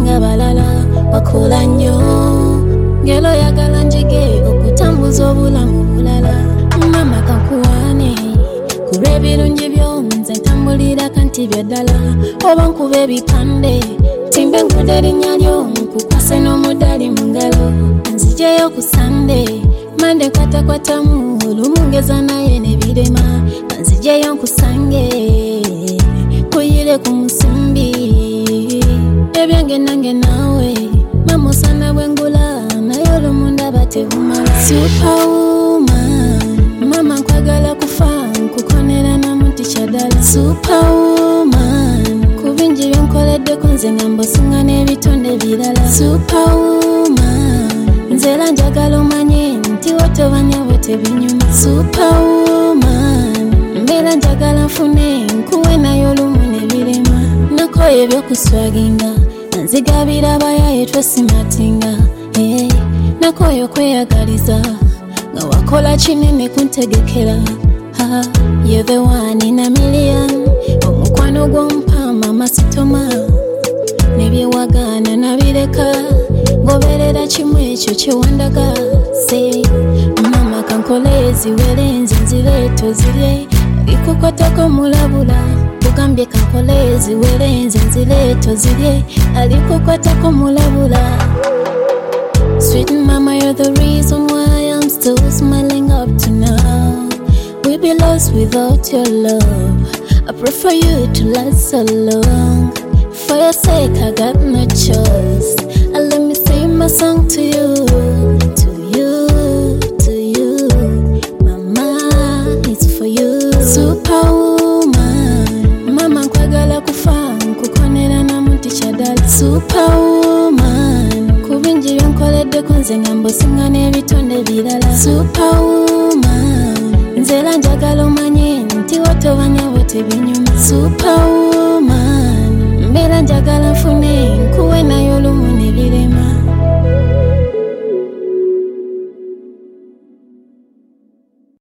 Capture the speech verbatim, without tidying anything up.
singa balala wakola nnyo ngelo yagala njige okutambuza obulamu bulala mama kankuwane kulw'ebirungi by'omunze ntambulira kanti byaddala oba nkuba ebipande timbe nkuda erinnya lyo nkukwase n'omudali mu ngalo nzijeyo ku sande mande kwatakwatamu olumungeza naye nebirema nzijeyo nkusange kuyire ku musimbi ebyange nange naawe mama osana bwengula naye olumunda batebumala Superwoman mama nkwagala kufa nkukonera namuntu kyaddala Superwoman kubingi byonkoleddeko nze nga mbosinga n'ebitonde birala Superwoman nze era njagala omanye nti wotobanya bwe tebinyuma Superwoman mbeera njagala nfune nkuwe nayo olumu nebirema nakoye ebyokuswaginga nzigabira abayaye twesimatinga hey, nakoye okweyagaliza nga wakola kinene kuntegekera ha, you're the one in a million omukwano gw'ompama masitoma nebyewagaana nabireka ngoberera kimu ekyo kyewandaga se mama kankole eziwere nze nzireeto zirye alikukwatako mulabula ugambye kankole eziwere nze nzireeto zirye alikukwatako mulabula Sweet mama, you're the reason why I'm still smiling up to now. We'd be lost without your love. I pray for you to last so long. For your sake, I got no choice. And let me sing my song to you, to you, to you. Mama, it's for you. Superwoman, mama nkwagala kufa nkukonera namuntu kyaddala Superwoman. Kubingi byonkoleddeko nze nga mbosinga n'ebitonde birala Superwoman nze era njagala omanye nti wotobanya bwe tebinyuma Superwoman mbeera njagala nfune